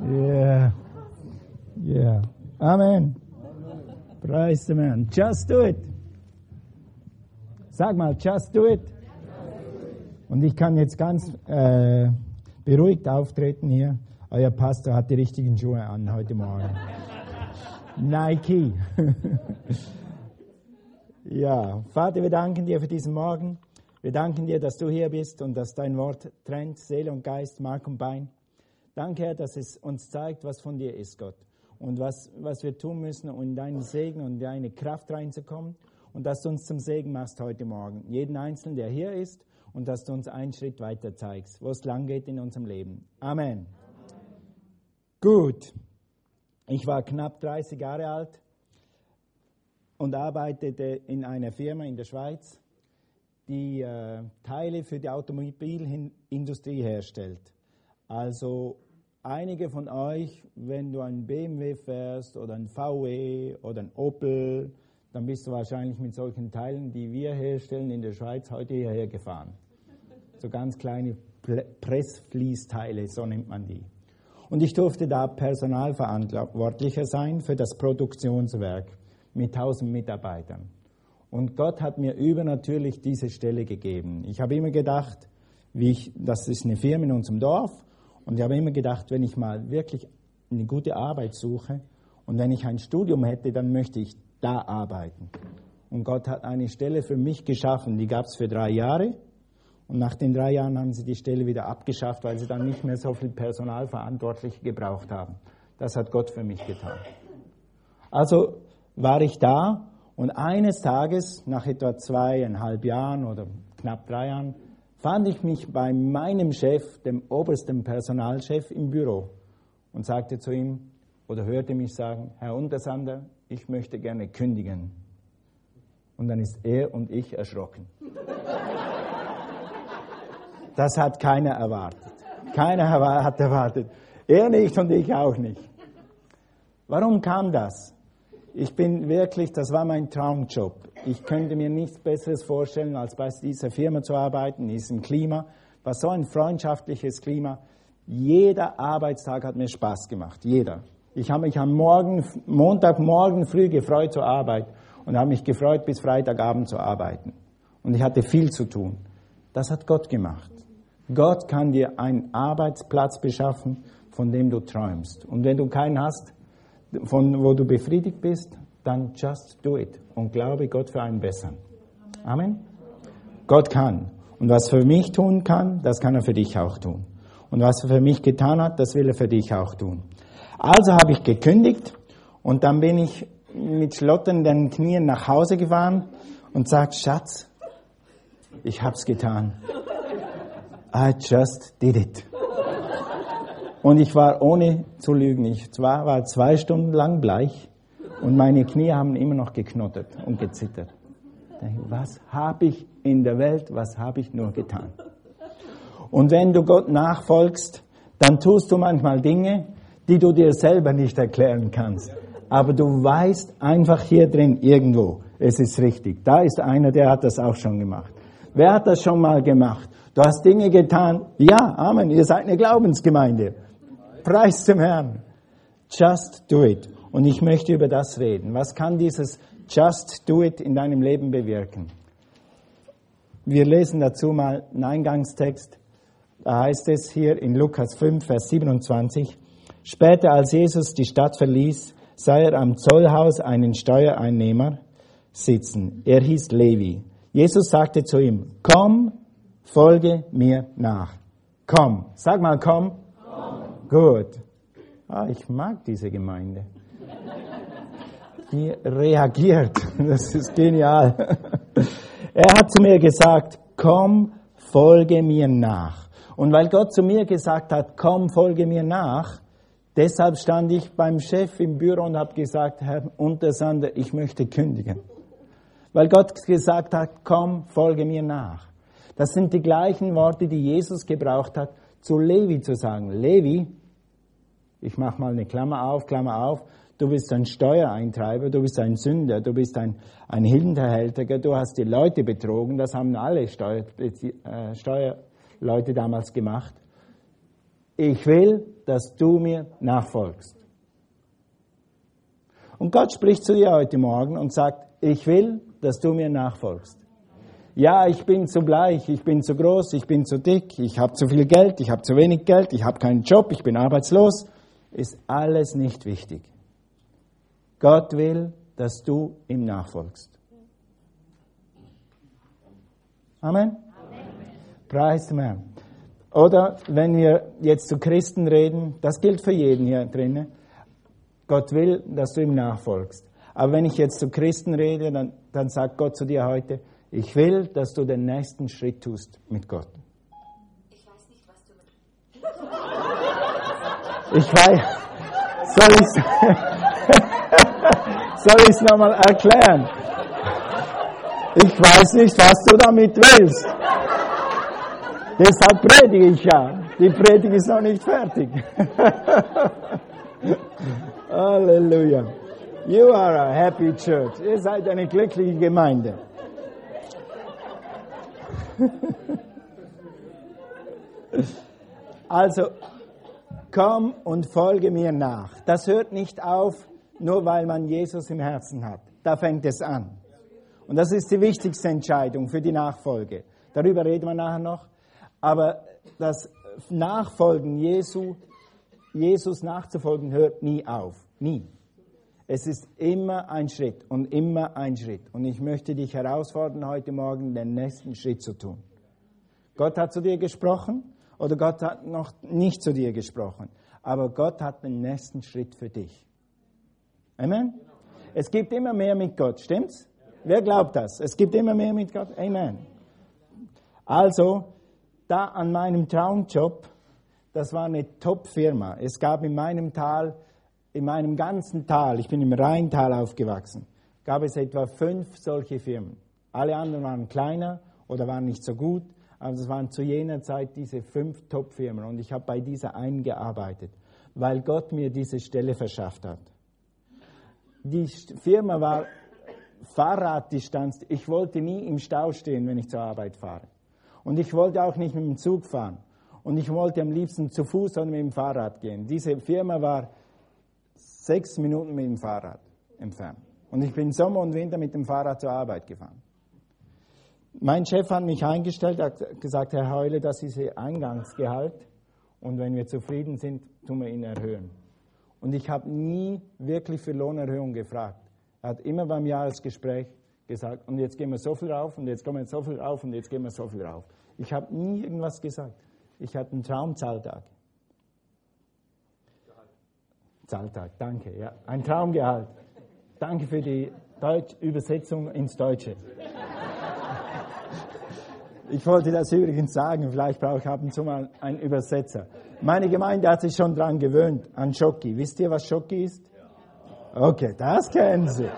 Yeah. Yeah. Amen. Praise the man. Just do it. Sag mal, just do it. Und ich kann jetzt ganz beruhigt auftreten hier. Euer Pastor hat die richtigen Schuhe an heute Morgen. Nike. Ja, Vater, wir danken dir für diesen Morgen. Wir danken dir, dass du hier bist und dass dein Wort trennt Seele und Geist, Mark und Bein. Danke, Herr, dass es uns zeigt, was von dir ist, Gott. Und was wir tun müssen, um in deinen Segen und in deine Kraft reinzukommen. Und dass du uns zum Segen machst heute Morgen. Jeden Einzelnen, der hier ist. Und dass du uns einen Schritt weiter zeigst, wo es lang geht in unserem Leben. Amen. Gut. Ich war knapp 30 Jahre alt und arbeitete in einer Firma in der Schweiz, die Teile für die Automobilindustrie herstellt. Also einige von euch, wenn du einen BMW fährst oder einen VW oder einen Opel, dann bist du wahrscheinlich mit solchen Teilen, die wir herstellen in der Schweiz, heute hierher gefahren. So ganz kleine Pressfließteile, so nennt man die. Und ich durfte da Personalverantwortlicher sein für das Produktionswerk mit 1000 Mitarbeitern. Und Gott hat mir übernatürlich diese Stelle gegeben. Ich habe immer gedacht, das ist eine Firma in unserem Dorf, und ich habe immer gedacht, wenn ich mal wirklich eine gute Arbeit suche und wenn ich ein Studium hätte, dann möchte ich da arbeiten. Und Gott hat eine Stelle für mich geschaffen, die gab es für 3 Jahre. Und nach den 3 Jahren haben sie die Stelle wieder abgeschafft, weil sie dann nicht mehr so viel Personalverantwortliche gebraucht haben. Das hat Gott für mich getan. Also war ich da und eines Tages, nach etwa 2,5 Jahren oder knapp 3 Jahren, fand ich mich bei meinem Chef, dem obersten Personalchef, im Büro und sagte zu ihm oder hörte mich sagen, Herr Untersander, ich möchte gerne kündigen. Und dann ist er und ich erschrocken. Das hat keiner erwartet. Keiner hat erwartet. Er nicht und ich auch nicht. Warum kam das? Das war mein Traumjob. Ich könnte mir nichts Besseres vorstellen, als bei dieser Firma zu arbeiten, in diesem Klima. War so ein freundschaftliches Klima. Jeder Arbeitstag hat mir Spaß gemacht. Jeder. Ich habe mich am Montagmorgen früh gefreut zur Arbeit und habe mich gefreut, bis Freitagabend zu arbeiten. Und ich hatte viel zu tun. Das hat Gott gemacht. Gott kann dir einen Arbeitsplatz beschaffen, von dem du träumst. Und wenn du keinen hast, wo du befriedigt bist, dann just do it und glaube Gott für einen besseren. Amen. Gott kann. Und was er für mich tun kann, das kann er für dich auch tun. Und was er für mich getan hat, das will er für dich auch tun. Also habe ich gekündigt und dann bin ich mit schlotternden Knien nach Hause gefahren und sagte, Schatz, ich hab's getan. I just did it. Und ich war, ohne zu lügen, war 2 Stunden lang bleich und meine Knie haben immer noch geknottert und gezittert. Was habe ich in der Welt, was habe ich nur getan? Und wenn du Gott nachfolgst, dann tust du manchmal Dinge, die du dir selber nicht erklären kannst. Aber du weißt einfach hier drin irgendwo, es ist richtig. Da ist einer, der hat das auch schon gemacht. Wer hat das schon mal gemacht? Du hast Dinge getan. Ja, Amen, ihr seid eine Glaubensgemeinde. Preis dem Herrn. Just do it. Und ich möchte über das reden. Was kann dieses Just do it in deinem Leben bewirken? Wir lesen dazu mal einen Eingangstext. Da heißt es hier in Lukas 5, Vers 27. Später, als Jesus die Stadt verließ, sah er am Zollhaus einen Steuereinnehmer sitzen. Er hieß Levi. Jesus sagte zu ihm, komm, folge mir nach. Komm. Sag mal, komm. Gut. Ich mag diese Gemeinde. Die reagiert. Das ist genial. Er hat zu mir gesagt, komm, folge mir nach. Und weil Gott zu mir gesagt hat, komm, folge mir nach, deshalb stand ich beim Chef im Büro und habe gesagt, Herr Untersander, ich möchte kündigen. Weil Gott gesagt hat, komm, folge mir nach. Das sind die gleichen Worte, die Jesus gebraucht hat, zu Levi zu sagen. Levi, ich mache mal eine Klammer auf, du bist ein Steuereintreiber, du bist ein Sünder, du bist ein Hinterhältiger, du hast die Leute betrogen, das haben alle Steuerleute damals gemacht. ich will, dass du mir nachfolgst. Und Gott spricht zu dir heute Morgen und sagt, ich will, dass du mir nachfolgst. Ja, ich bin zu bleich, ich bin zu groß, ich bin zu dick, ich habe zu viel Geld, ich habe zu wenig Geld, ich habe keinen Job, ich bin arbeitslos. Ist alles nicht wichtig. Gott will, dass du ihm nachfolgst. Amen? Amen. Preis dem Herrn. Oder wenn wir jetzt zu Christen reden, das gilt für jeden hier drinnen, Gott will, dass du ihm nachfolgst. Aber wenn ich jetzt zu Christen rede, dann sagt Gott zu dir heute, ich will, dass du den nächsten Schritt tust mit Gott. Ich weiß nicht, was du mit... Ich weiß, soll ich es nochmal erklären? Ich weiß nicht, was du damit willst. Deshalb predige ich ja. Die Predigt ist noch nicht fertig. Halleluja. You are a happy church. Ihr seid eine glückliche Gemeinde. Also, komm und folge mir nach. Das hört nicht auf, nur weil man Jesus im Herzen hat. Da fängt es an. Und das ist die wichtigste Entscheidung für die Nachfolge. Darüber reden wir nachher noch. Aber das Nachfolgen Jesus nachzufolgen, hört nie auf. Nie. Es ist immer ein Schritt und immer ein Schritt. Und ich möchte dich herausfordern, heute Morgen den nächsten Schritt zu tun. Gott hat zu dir gesprochen oder Gott hat noch nicht zu dir gesprochen. Aber Gott hat den nächsten Schritt für dich. Amen? Es gibt immer mehr mit Gott, stimmt's? Wer glaubt das? Es gibt immer mehr mit Gott? Amen. Also, da an meinem Traumjob, das war eine Top-Firma. Es gab in meinem ganzen Tal, ich bin im Rheintal aufgewachsen, gab es etwa 5 solche Firmen. Alle anderen waren kleiner oder waren nicht so gut, aber es waren zu jener Zeit diese 5 Top-Firmen. Und ich habe bei dieser einen gearbeitet, weil Gott mir diese Stelle verschafft hat. Die Firma war Fahrraddistanz. Ich wollte nie im Stau stehen, wenn ich zur Arbeit fahre. Und ich wollte auch nicht mit dem Zug fahren. Und ich wollte am liebsten zu Fuß oder mit dem Fahrrad gehen. Diese Firma war 6 Minuten mit dem Fahrrad entfernt. Und ich bin Sommer und Winter mit dem Fahrrad zur Arbeit gefahren. Mein Chef hat mich eingestellt, hat gesagt, Herr Heule, das ist Ihr Eingangsgehalt. Und wenn wir zufrieden sind, tun wir ihn erhöhen. Und ich habe nie wirklich für Lohnerhöhung gefragt. Er hat immer beim Jahresgespräch gesagt, und jetzt gehen wir so viel rauf, und jetzt kommen wir so viel rauf, und jetzt gehen wir so viel rauf. Ich habe nie irgendwas gesagt. Ich hatte einen Traumzahltag. Zahltag, danke. Ja, ein Traumgehalt. Danke für die Übersetzung ins Deutsche. Ich wollte das übrigens sagen, vielleicht brauche ich ab und zu mal einen Übersetzer. Meine Gemeinde hat sich schon daran gewöhnt, an Schoki. Wisst ihr, was Schoki ist? Okay, das kennen Sie.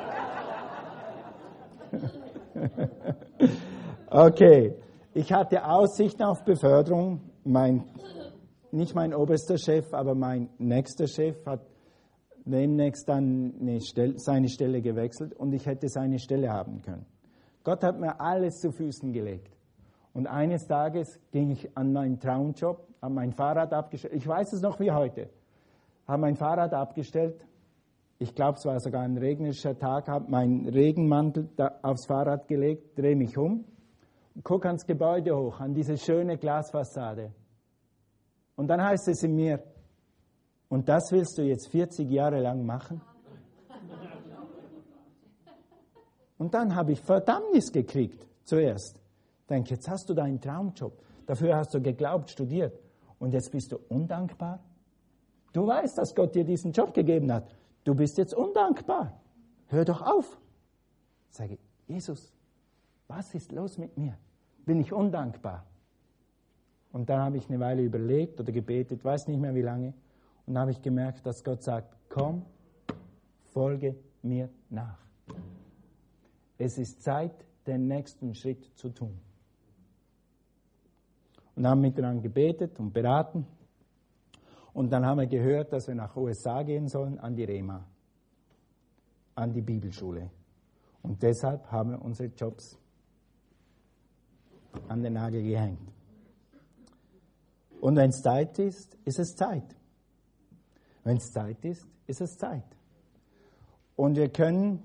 Okay, ich hatte Aussichten auf Beförderung. Nicht mein oberster Chef, aber mein nächster Chef hat demnächst dann seine Stelle gewechselt und ich hätte seine Stelle haben können. Gott hat mir alles zu Füßen gelegt. Und eines Tages ging ich an meinen Traumjob, habe mein Fahrrad abgestellt. Ich weiß es noch wie heute. Habe mein Fahrrad abgestellt. Ich glaube, es war sogar ein regnerischer Tag. Habe meinen Regenmantel aufs Fahrrad gelegt, drehe mich um, gucke ans Gebäude hoch, an diese schöne Glasfassade. Und dann heißt es in mir, und das willst du jetzt 40 Jahre lang machen? Und dann habe ich Verdammnis gekriegt, zuerst. Denke, jetzt hast du deinen Traumjob. Dafür hast du geglaubt, studiert. Und jetzt bist du undankbar? Du weißt, dass Gott dir diesen Job gegeben hat. Du bist jetzt undankbar. Hör doch auf. Sage, Jesus, was ist los mit mir? Bin ich undankbar? Und dann habe ich eine Weile überlegt oder gebetet, weiß nicht mehr wie lange. Und dann habe ich gemerkt, dass Gott sagt, komm, folge mir nach. Es ist Zeit, den nächsten Schritt zu tun. Und haben miteinander gebetet und beraten. Und dann haben wir gehört, dass wir nach USA gehen sollen, an die Rema, an die Bibelschule. Und deshalb haben wir unsere Jobs an den Nagel gehängt. Und wenn es Zeit ist, ist es Zeit. Wenn es Zeit ist, ist es Zeit. Und wir können,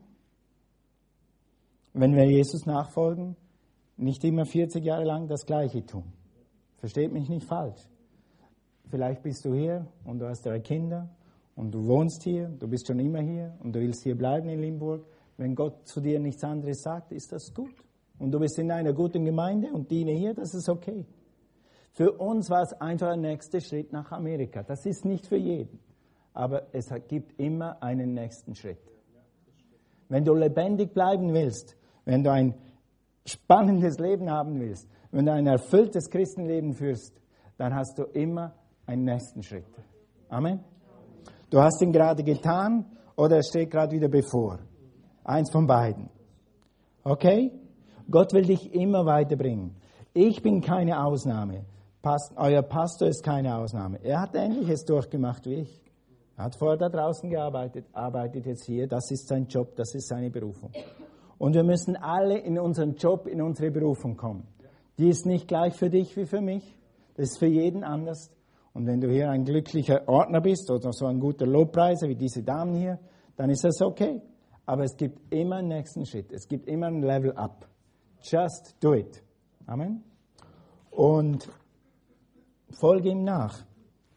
wenn wir Jesus nachfolgen, nicht immer 40 Jahre lang das Gleiche tun. Versteht mich nicht falsch. Vielleicht bist du hier und du hast 3 Kinder und du wohnst hier, du bist schon immer hier und du willst hier bleiben in Limburg. Wenn Gott zu dir nichts anderes sagt, ist das gut. Und du bist in einer guten Gemeinde und diene hier, das ist okay. Für uns war es einfach ein nächster Schritt nach Amerika. Das ist nicht für jeden. Aber es gibt immer einen nächsten Schritt. Wenn du lebendig bleiben willst, wenn du ein spannendes Leben haben willst, wenn du ein erfülltes Christenleben führst, dann hast du immer einen nächsten Schritt. Amen. Du hast ihn gerade getan oder er steht gerade wieder bevor. Eins von beiden. Okay? Gott will dich immer weiterbringen. Ich bin keine Ausnahme. Euer Pastor ist keine Ausnahme. Er hat Ähnliches durchgemacht wie ich. Er hat vorher da draußen gearbeitet, arbeitet jetzt hier. Das ist sein Job, das ist seine Berufung. Und wir müssen alle in unseren Job, in unsere Berufung kommen. Die ist nicht gleich für dich wie für mich. Das ist für jeden anders. Und wenn du hier ein glücklicher Ordner bist oder so ein guter Lobpreiser wie diese Damen hier, dann ist das okay. Aber es gibt immer einen nächsten Schritt. Es gibt immer ein Level up. Just do it. Amen. Und folge ihm nach.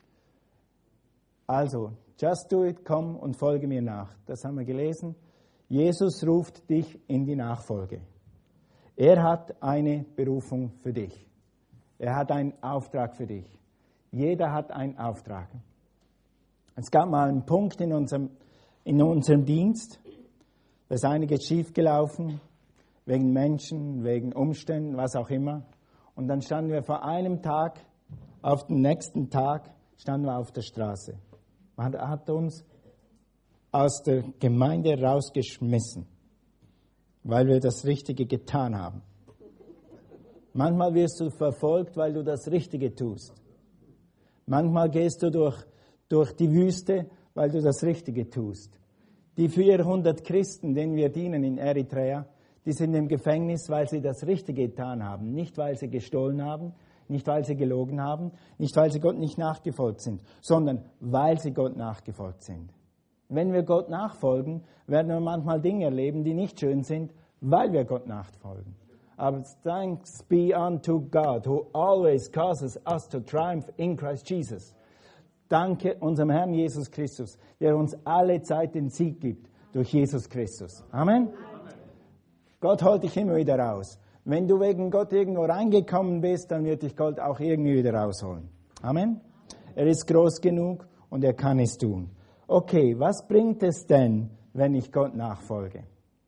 Also, just do it, komm und folge mir nach. Das haben wir gelesen. Jesus ruft dich in die Nachfolge. Er hat eine Berufung für dich. Er hat einen Auftrag für dich. Jeder hat einen Auftrag. Es gab mal einen Punkt in unserem Dienst, da ist einiges schiefgelaufen, wegen Menschen, wegen Umständen, was auch immer. Und dann standen wir vor einem Tag, auf den nächsten Tag, standen wir auf der Straße. Man hat uns aus der Gemeinde rausgeschmissen, weil wir das Richtige getan haben. Manchmal wirst du verfolgt, weil du das Richtige tust. Manchmal gehst du durch die Wüste, weil du das Richtige tust. Die 400 Christen, denen wir dienen in Eritrea, die sind im Gefängnis, weil sie das Richtige getan haben. Nicht, weil sie gestohlen haben, nicht, weil sie gelogen haben, nicht, weil sie Gott nicht nachgefolgt sind, sondern weil sie Gott nachgefolgt sind. Wenn wir Gott nachfolgen, werden wir manchmal Dinge erleben, die nicht schön sind, weil wir Gott nachfolgen. Aber thanks be unto God, who always causes us to triumph in Christ Jesus. Danke unserem Herrn Jesus Christus, der uns alle Zeit den Sieg gibt durch Jesus Christus. Amen. Gott holt dich immer wieder raus. Wenn du wegen Gott irgendwo reingekommen bist, dann wird dich Gott auch irgendwie wieder rausholen. Amen. Er ist groß genug und er kann es tun. Okay, was bringt es denn, wenn ich Gott nachfolge?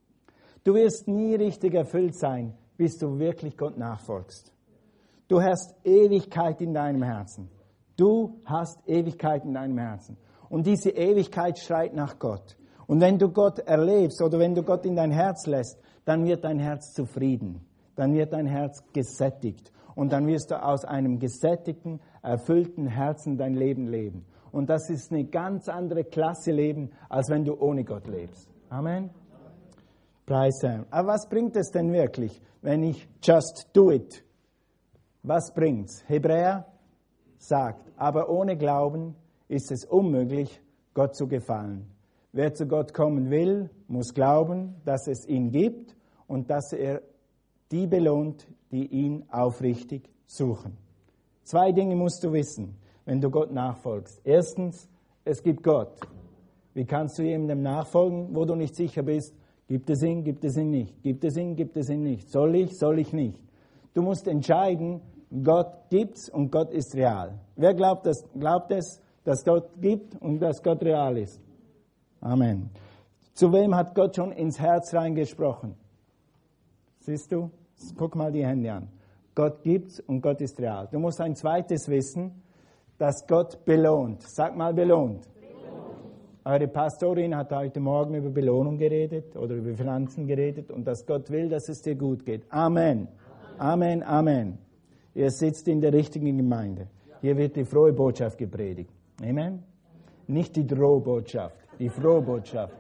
Du wirst nie richtig erfüllt sein, bis du wirklich Gott nachfolgst. Du hast Ewigkeit in deinem Herzen. Du hast Ewigkeit in deinem Herzen. Und diese Ewigkeit schreit nach Gott. Und wenn du Gott erlebst oder wenn du Gott in dein Herz lässt, dann wird dein Herz zufrieden. Dann wird dein Herz gesättigt. Und dann wirst du aus einem gesättigten, erfüllten Herzen dein Leben leben. Und das ist eine ganz andere Klasse Leben, als wenn du ohne Gott lebst. Amen. Preis Herrn. Aber was bringt es denn wirklich, wenn ich just do it? Was bringt's? Hebräer sagt, aber ohne Glauben ist es unmöglich, Gott zu gefallen. Wer zu Gott kommen will, muss glauben, dass es ihn gibt und dass er die belohnt, die ihn aufrichtig suchen. 2 Dinge musst du wissen, wenn du Gott nachfolgst. Erstens, es gibt Gott. Wie kannst du jemandem nachfolgen, wo du nicht sicher bist, gibt es ihn nicht, gibt es ihn nicht, soll ich nicht. Du musst entscheiden, Gott gibt's und Gott ist real. Wer glaubt es, dass Gott gibt und dass Gott real ist? Amen. Zu wem hat Gott schon ins Herz reingesprochen? Siehst du? Guck mal die Hände an. Gott gibt's und Gott ist real. Du musst ein zweites wissen, dass Gott belohnt. Sag mal belohnt. Eure Pastorin hat heute Morgen über Belohnung geredet oder über Finanzen geredet und dass Gott will, dass es dir gut geht. Amen. Amen, Amen. Ihr sitzt in der richtigen Gemeinde. Hier wird die frohe Botschaft gepredigt. Amen. Nicht die Drohbotschaft, die frohe Botschaft.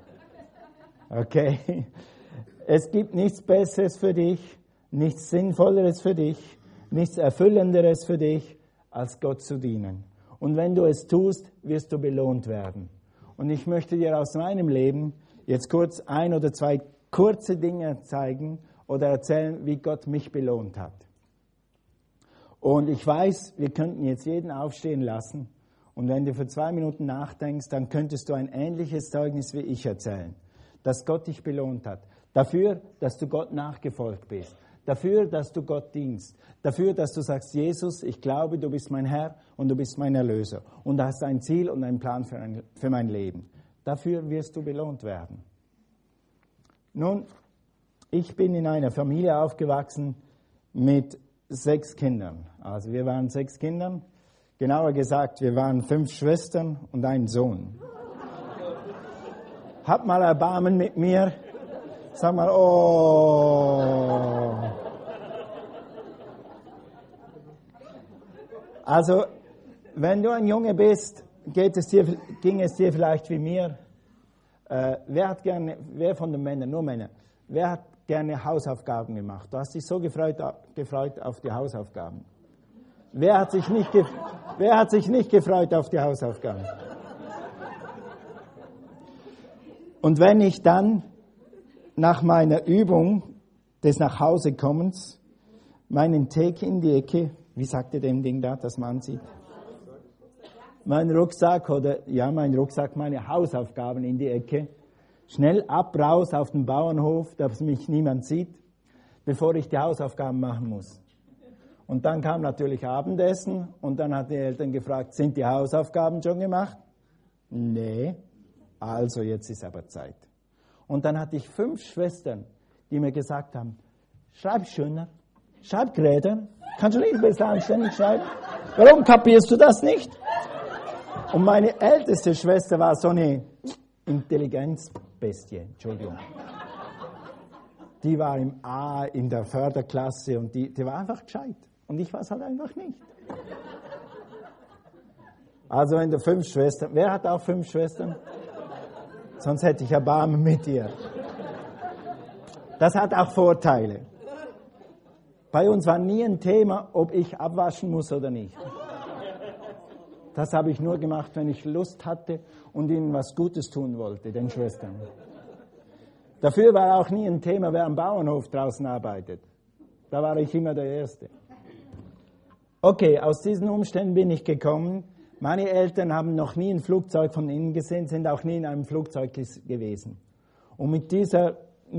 Okay. Es gibt nichts Besseres für dich, nichts Sinnvolleres für dich, nichts Erfüllenderes für dich, als Gott zu dienen. Und wenn du es tust, wirst du belohnt werden. Und ich möchte dir aus meinem Leben jetzt kurz 1 oder 2 kurze Dinge zeigen oder erzählen, wie Gott mich belohnt hat. Und ich weiß, wir könnten jetzt jeden aufstehen lassen. Und wenn du für 2 Minuten nachdenkst, dann könntest du ein ähnliches Zeugnis wie ich erzählen, dass Gott dich belohnt hat. Dafür, dass du Gott nachgefolgt bist. Dafür, dass du Gott dienst. Dafür, dass du sagst, Jesus, ich glaube, du bist mein Herr und du bist mein Erlöser. Und du hast ein Ziel und einen Plan für mein Leben. Dafür wirst du belohnt werden. Nun, ich bin in einer Familie aufgewachsen mit 6 Kindern. Also wir waren 6 Kinder. Genauer gesagt, wir waren 5 Schwestern und ein Sohn. Hab mal Erbarmen mit mir. Sag mal, oh. Also, wenn du ein Junge bist, ging es dir vielleicht wie mir. Wer von den Männern, nur Männer, wer hat gerne Hausaufgaben gemacht? Du hast dich so gefreut auf die Hausaufgaben. Wer hat sich nicht gefreut auf die Hausaufgaben? Und wenn ich dann nach meiner Übung des Nachhausekommens meinen Take in die Ecke, wie sagt ihr dem Ding da, das man sieht? Mein Rucksack, meine Hausaufgaben in die Ecke, schnell ab, raus auf den Bauernhof, dass mich niemand sieht, bevor ich die Hausaufgaben machen muss. Und dann kam natürlich Abendessen und dann hat die Eltern gefragt, sind die Hausaufgaben schon gemacht? Nee, also jetzt ist aber Zeit. Und dann hatte ich 5 Schwestern, die mir gesagt haben, schreib schöner, schreib gerechter, kannst du nicht besser anständig schreiben? Warum kapierst du das nicht? Und meine älteste Schwester war so eine Intelligenzbestie, Entschuldigung. Die war im A in der Förderklasse und die war einfach gescheit. Und ich war es halt einfach nicht. Also wenn du 5 Schwestern, wer hat auch 5 Schwestern? Sonst hätte ich Erbarmen mit dir. Das hat auch Vorteile. Bei uns war nie ein Thema, ob ich abwaschen muss oder nicht. Das habe ich nur gemacht, wenn ich Lust hatte und ihnen was Gutes tun wollte, den Schwestern. Dafür war auch nie ein Thema, wer am Bauernhof draußen arbeitet. Da war ich immer der Erste. Okay, aus diesen Umständen bin ich gekommen. Meine Eltern haben noch nie ein Flugzeug von innen gesehen, sind auch nie in einem Flugzeug gewesen. Und mit dieser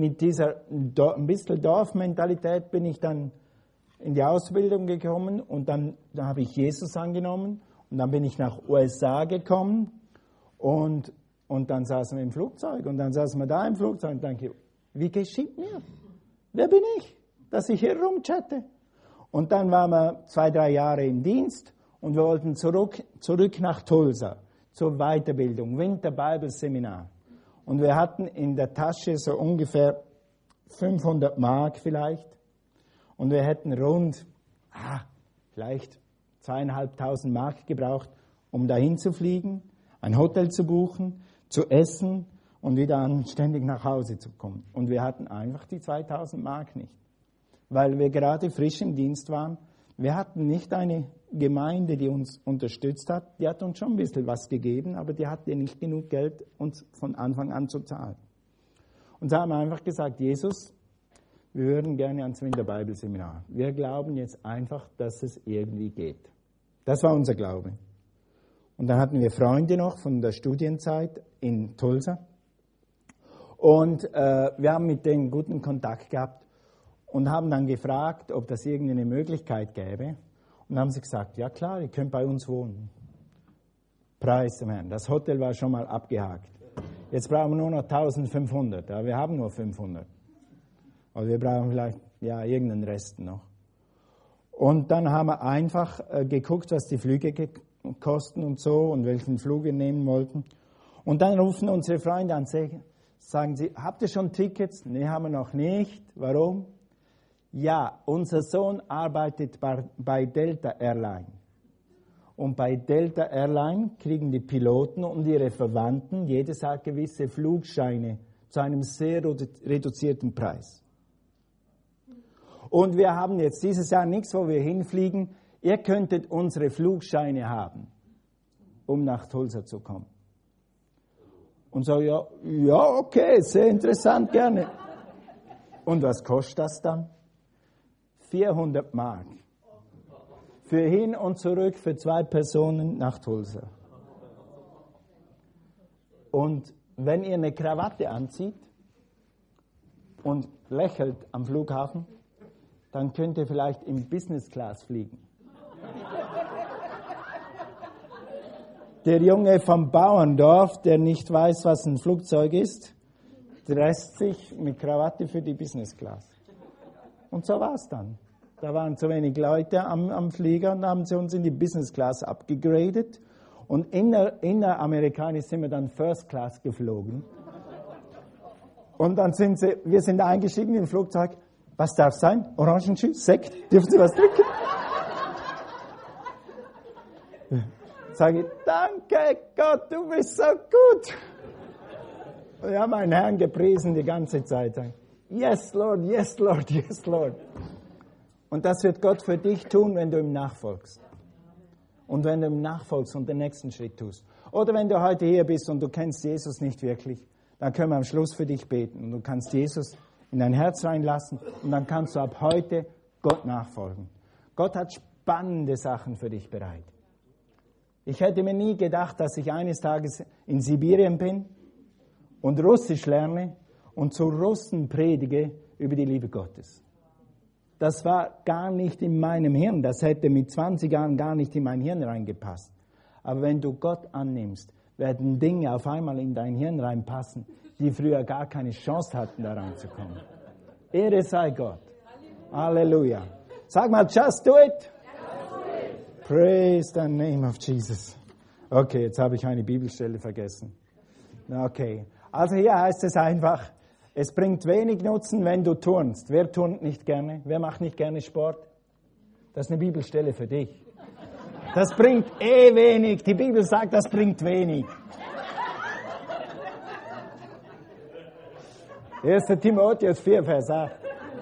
ein bisschen Dorfmentalität bin ich dann in die Ausbildung gekommen und dann habe ich Jesus angenommen und dann bin ich nach USA gekommen und dann saßen wir im Flugzeug und dann saßen wir da im Flugzeug und denke, wie geschieht mir? Wer bin ich, dass ich hier rumchatte? Und dann waren wir 2, 3 Jahre im Dienst und wir wollten zurück nach Tulsa zur Weiterbildung, Winter Bible Seminar. Und wir hatten in der Tasche so ungefähr 500 Mark vielleicht. Und wir hätten rund, vielleicht 2.500 Mark gebraucht, um dahin zu fliegen, ein Hotel zu buchen, zu essen und wieder anständig nach Hause zu kommen. Und wir hatten einfach die 2.000 Mark nicht, weil wir gerade frisch im Dienst waren. Wir hatten nicht eine Gemeinde, die uns unterstützt hat. Die hat uns schon ein bisschen was gegeben, aber die hatte nicht genug Geld, uns von Anfang an zu zahlen. Und da haben wir einfach gesagt, Jesus, wir würden gerne ans Winter Bible Seminar. Wir glauben jetzt einfach, dass es irgendwie geht. Das war unser Glaube. Und dann hatten wir Freunde noch von der Studienzeit in Tulsa. Und wir haben mit denen guten Kontakt gehabt und haben dann gefragt, ob das irgendeine Möglichkeit gäbe. Und dann haben sie gesagt, ja klar, ihr könnt bei uns wohnen. Preis dem Herrn. Das Hotel war schon mal abgehakt. Jetzt brauchen wir nur noch 1.500. Ja, wir haben nur 500. Aber wir brauchen vielleicht irgendeinen Rest noch. Und dann haben wir einfach geguckt, was die Flüge kosten und so und welchen Flug wir nehmen wollten. Und dann rufen unsere Freunde an, sagen sie, habt ihr schon Tickets? Nee, haben wir noch nicht. Warum? Ja, unser Sohn arbeitet bei Delta Airline. Und bei Delta Airline kriegen die Piloten und ihre Verwandten jedes Jahr gewisse Flugscheine zu einem sehr reduzierten Preis. Und wir haben jetzt dieses Jahr nichts, wo wir hinfliegen. ihr könntet unsere Flugscheine haben, um nach Tulsa zu kommen. Und so, ja, okay, sehr interessant, gerne. Und was kostet das dann? 400 Mark. Für hin und zurück für 2 Personen nach Tulsa. Und wenn ihr eine Krawatte anzieht und lächelt am Flughafen, dann könnt ihr vielleicht im Business Class fliegen. Der Junge vom Bauerndorf, der nicht weiß, was ein Flugzeug ist, dresst sich mit Krawatte für die Business Class. Und so war es dann. Da waren zu wenig Leute am Flieger und haben sie uns in die Business Class abgegradet. Und inneramerikanisch sind wir dann First Class geflogen. Und dann wir sind eingestiegen im Flugzeug. Was darf sein? Orangenjuice? Sekt? Dürfen Sie was trinken? Sage ich, danke Gott, du bist so gut. Und wir haben einen Herrn gepriesen die ganze Zeit. Yes, Lord, yes, Lord, yes, Lord. Und das wird Gott für dich tun, wenn du ihm nachfolgst. Und wenn du ihm nachfolgst und den nächsten Schritt tust. Oder wenn du heute hier bist und du kennst Jesus nicht wirklich, dann können wir am Schluss für dich beten. Und du kannst Jesus in dein Herz reinlassen und dann kannst du ab heute Gott nachfolgen. Gott hat spannende Sachen für dich bereit. Ich hätte mir nie gedacht, dass ich eines Tages in Sibirien bin und Russisch lerne und zu Russen predige über die Liebe Gottes. Das war gar nicht in meinem Hirn. Das hätte mit 20 Jahren gar nicht in mein Hirn reingepasst. Aber wenn du Gott annimmst, werden Dinge auf einmal in dein Hirn reinpassen, die früher gar keine Chance hatten, da reinzukommen. Ehre sei Gott. Halleluja. Sag mal, just do it. Praise the name of Jesus. Okay, jetzt habe ich eine Bibelstelle vergessen. Okay, also hier heißt es einfach, es bringt wenig Nutzen, wenn du turnst. Wer turnt nicht gerne? Wer macht nicht gerne Sport? Das ist eine Bibelstelle für dich. Das bringt wenig. Die Bibel sagt, das bringt wenig. 1. Timotheus 4, Vers 8.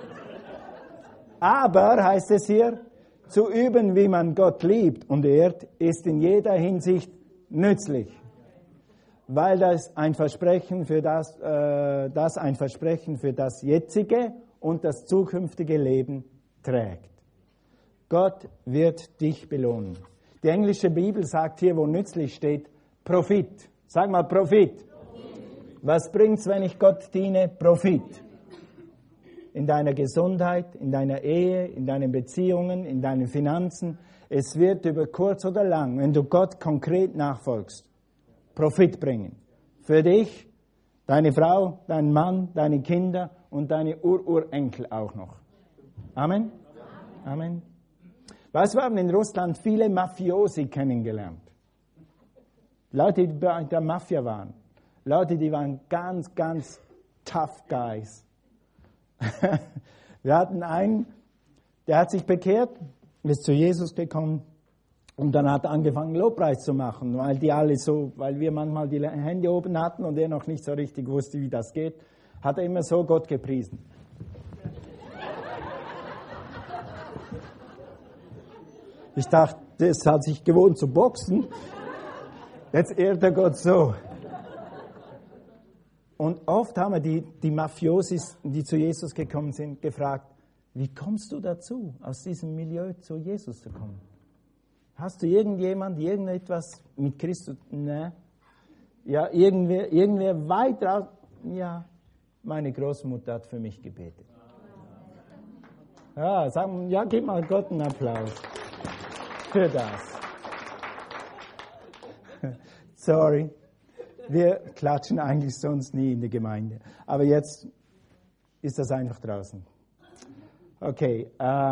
Aber, heißt es hier, zu üben, wie man Gott liebt und ehrt, ist in jeder Hinsicht nützlich. Weil das ein Versprechen für ein Versprechen für das jetzige und das zukünftige Leben trägt. Gott wird dich belohnen. Die englische Bibel sagt hier, wo nützlich steht, Profit. Sag mal Profit. Was bringt's, wenn ich Gott diene? Profit. In deiner Gesundheit, in deiner Ehe, in deinen Beziehungen, in deinen Finanzen. Es wird über kurz oder lang, wenn du Gott konkret nachfolgst, Profit bringen. Für dich, deine Frau, deinen Mann, deine Kinder und deine Urenkel auch noch. Amen? Amen. Weißt du, wir haben in Russland viele Mafiosi kennengelernt. Leute, die bei der Mafia waren. Leute, die waren ganz, ganz tough guys. Wir hatten einen, der hat sich bekehrt, ist zu Jesus gekommen. Und dann hat er angefangen, Lobpreis zu machen, weil wir manchmal die Hände oben hatten und er noch nicht so richtig wusste, wie das geht, hat er immer so Gott gepriesen. Ich dachte, das hat sich gewohnt zu boxen, jetzt ehrt er Gott so. Und oft haben wir die Mafiosis, die zu Jesus gekommen sind, gefragt, wie kommst du dazu, aus diesem Milieu zu Jesus zu kommen? Hast du irgendetwas mit Christus? Ne? Ja, irgendwer weit raus? Ja, meine Großmutter hat für mich gebetet. Ja, gib mal Gott einen Applaus für das. Sorry, wir klatschen eigentlich sonst nie in der Gemeinde. Aber jetzt ist das einfach draußen. Okay,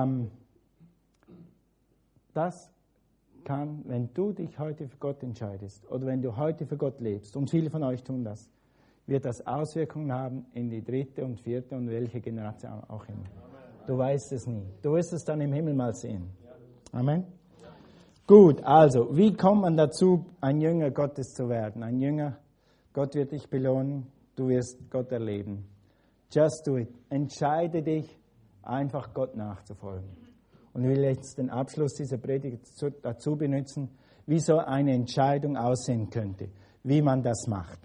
das kann, wenn du dich heute für Gott entscheidest oder wenn du heute für Gott lebst, und viele von euch tun das, wird das Auswirkungen haben in die 3. und 4. und welche Generation auch immer. Du weißt es nie. Du wirst es dann im Himmel mal sehen. Amen. Gut, also, wie kommt man dazu, ein Jünger Gottes zu werden? Ein Jünger, Gott wird dich belohnen, du wirst Gott erleben. Just do it. Entscheide dich, einfach Gott nachzufolgen. Und ich will jetzt den Abschluss dieser Predigt dazu benutzen, wie so eine Entscheidung aussehen könnte, wie man das macht.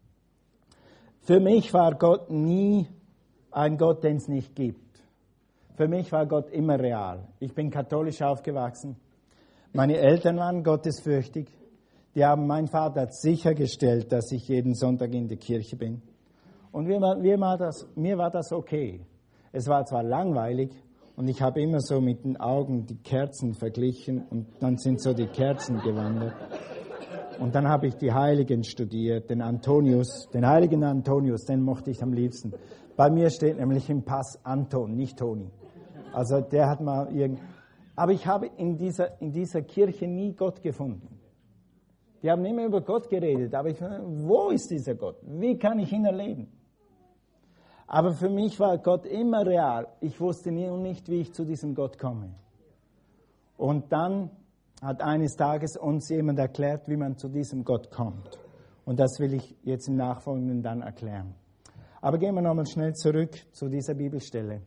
Für mich war Gott nie ein Gott, den es nicht gibt. Für mich war Gott immer real. Ich bin katholisch aufgewachsen. Meine Eltern waren gottesfürchtig. Mein Vater hat sichergestellt, dass ich jeden Sonntag in der Kirche bin. Und mir war das okay. Es war zwar langweilig und ich habe immer so mit den Augen die Kerzen verglichen und dann sind so die Kerzen gewandert. Und dann habe ich die Heiligen studiert, den heiligen Antonius, den mochte ich am liebsten. Bei mir steht nämlich im Pass Anton, nicht Toni. Also der hat mal Aber ich habe in dieser Kirche nie Gott gefunden. Die haben immer über Gott geredet, aber wo ist dieser Gott? Wie kann ich ihn erleben? Aber für mich war Gott immer real. Ich wusste nie und nicht, wie ich zu diesem Gott komme. Und dann hat eines Tages uns jemand erklärt, wie man zu diesem Gott kommt. Und das will ich jetzt im Nachfolgenden dann erklären. Aber gehen wir nochmal schnell zurück zu dieser Bibelstelle.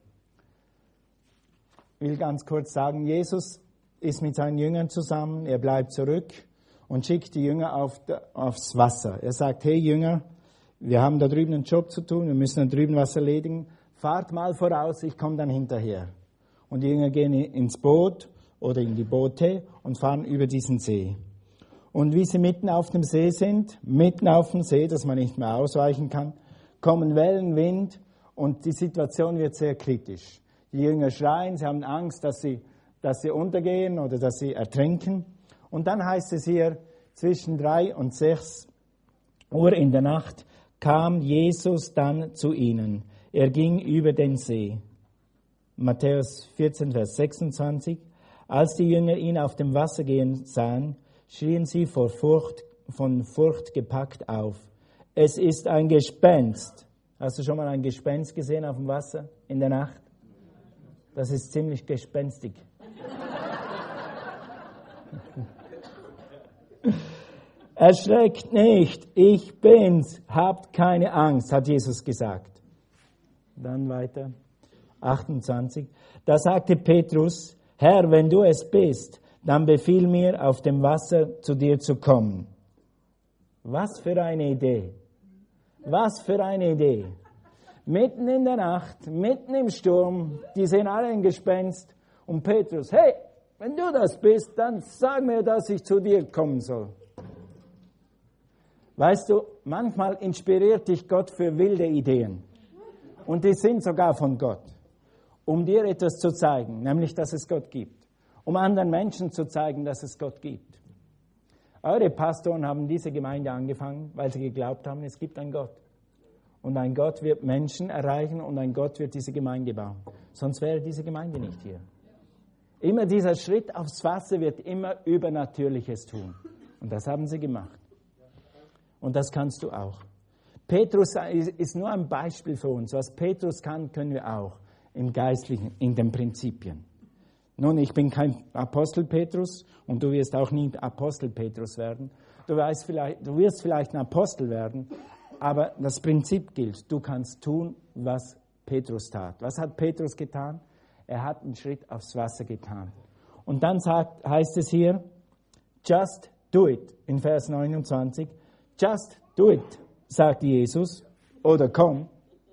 Ich will ganz kurz sagen, Jesus ist mit seinen Jüngern zusammen, er bleibt zurück und schickt die Jünger aufs Wasser. Er sagt, hey Jünger, wir haben da drüben einen Job zu tun, wir müssen da drüben was erledigen. Fahrt mal voraus, ich komme dann hinterher. Und die Jünger gehen ins Boot oder in die Boote und fahren über diesen See. Und wie sie mitten auf dem See sind, mitten auf dem See, dass man nicht mehr ausweichen kann, kommen Wellen, Wind und die Situation wird sehr kritisch. Die Jünger schreien, sie haben Angst, dass sie untergehen oder dass sie ertrinken. Und dann heißt es hier, zwischen 3 und 6 Uhr in der Nacht kam Jesus dann zu ihnen. Er ging über den See. Matthäus 14, Vers 26. Als die Jünger ihn auf dem Wasser gehen sahen, schrien sie von Furcht gepackt auf. Es ist ein Gespenst. Hast du schon mal ein Gespenst gesehen auf dem Wasser in der Nacht? Das ist ziemlich gespenstig. Erschreckt nicht, ich bin's, habt keine Angst, hat Jesus gesagt. Dann weiter, 28. Da sagte Petrus, Herr, wenn du es bist, dann befiehl mir, auf dem Wasser zu dir zu kommen. Was für eine Idee. Was für eine Idee. Mitten in der Nacht, mitten im Sturm, die sehen alle ein Gespenst. Und Petrus, hey, wenn du das bist, dann sag mir, dass ich zu dir kommen soll. Weißt du, manchmal inspiriert dich Gott für wilde Ideen. Und die sind sogar von Gott. Um dir etwas zu zeigen, nämlich, dass es Gott gibt. Um anderen Menschen zu zeigen, dass es Gott gibt. Eure Pastoren haben diese Gemeinde angefangen, weil sie geglaubt haben, es gibt einen Gott. Und ein Gott wird Menschen erreichen und ein Gott wird diese Gemeinde bauen. Sonst wäre diese Gemeinde nicht hier. Immer dieser Schritt aufs Wasser wird immer Übernatürliches tun. Und das haben sie gemacht. Und das kannst du auch. Petrus ist nur ein Beispiel für uns. Was Petrus kann, können wir auch im Geistlichen, in den Prinzipien. Nun, ich bin kein Apostel Petrus und du wirst auch nie Apostel Petrus werden. Du wirst vielleicht ein Apostel werden, aber das Prinzip gilt. Du kannst tun, was Petrus tat. Was hat Petrus getan? Er hat einen Schritt aufs Wasser getan. Und dann heißt es hier, just do it, in Vers 29. Just do it, sagte Jesus, oder komm,